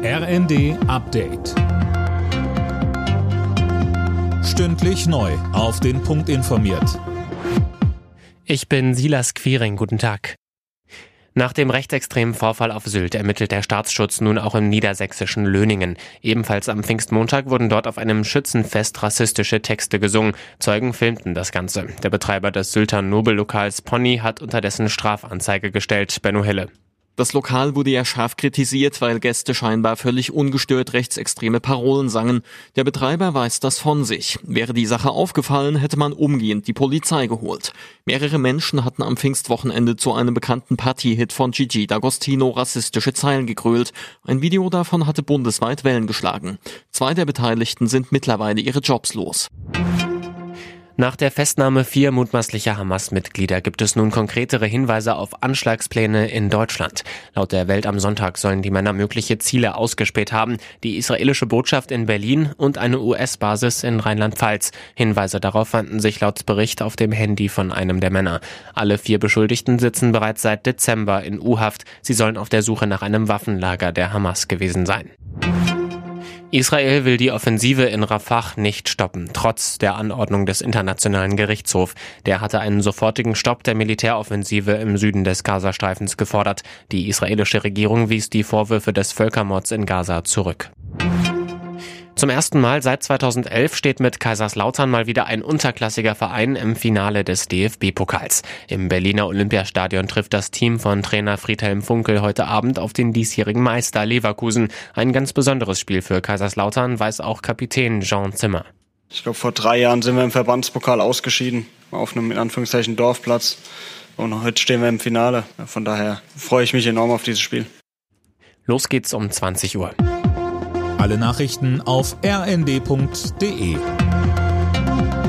RND Update. Stündlich neu auf den Punkt informiert. Ich bin Silas Quiring, guten Tag. Nach dem rechtsextremen Vorfall auf Sylt ermittelt der Staatsschutz nun auch im niedersächsischen Löningen. Ebenfalls am Pfingstmontag wurden dort auf einem Schützenfest rassistische Texte gesungen. Zeugen filmten das Ganze. Der Betreiber des Sylter Nobellokals Pony hat unterdessen Strafanzeige gestellt. Benno Hille. Das Lokal wurde ja scharf kritisiert, weil Gäste scheinbar völlig ungestört rechtsextreme Parolen sangen. Der Betreiber weist das von sich. Wäre die Sache aufgefallen, hätte man umgehend die Polizei geholt. Mehrere Menschen hatten am Pfingstwochenende zu einem bekannten Partyhit von Gigi D'Agostino rassistische Zeilen gegrölt. Ein Video davon hatte bundesweit Wellen geschlagen. 2 der Beteiligten sind mittlerweile ihre Jobs los. Nach der Festnahme 4 mutmaßlicher Hamas-Mitglieder gibt es nun konkretere Hinweise auf Anschlagspläne in Deutschland. Laut der Welt am Sonntag sollen die Männer mögliche Ziele ausgespäht haben. Die israelische Botschaft in Berlin und eine US-Basis in Rheinland-Pfalz. Hinweise darauf fanden sich laut Bericht auf dem Handy von einem der Männer. Alle 4 Beschuldigten sitzen bereits seit Dezember in U-Haft. Sie sollen auf der Suche nach einem Waffenlager der Hamas gewesen sein. Israel will die Offensive in Rafah nicht stoppen, trotz der Anordnung des Internationalen Gerichtshofs. Der hatte einen sofortigen Stopp der Militäroffensive im Süden des Gazastreifens gefordert. Die israelische Regierung wies die Vorwürfe des Völkermords in Gaza zurück. Zum ersten Mal seit 2011 steht mit Kaiserslautern mal wieder ein unterklassiger Verein im Finale des DFB-Pokals. Im Berliner Olympiastadion trifft das Team von Trainer Friedhelm Funkel heute Abend auf den diesjährigen Meister Leverkusen. Ein ganz besonderes Spiel für Kaiserslautern, weiß auch Kapitän Jean Zimmer. Ich glaube, vor 3 Jahren sind wir im Verbandspokal ausgeschieden, auf einem in Anführungszeichen Dorfplatz. Und heute stehen wir im Finale. Von daher freue ich mich enorm auf dieses Spiel. Los geht's um 20 Uhr. Alle Nachrichten auf rnd.de.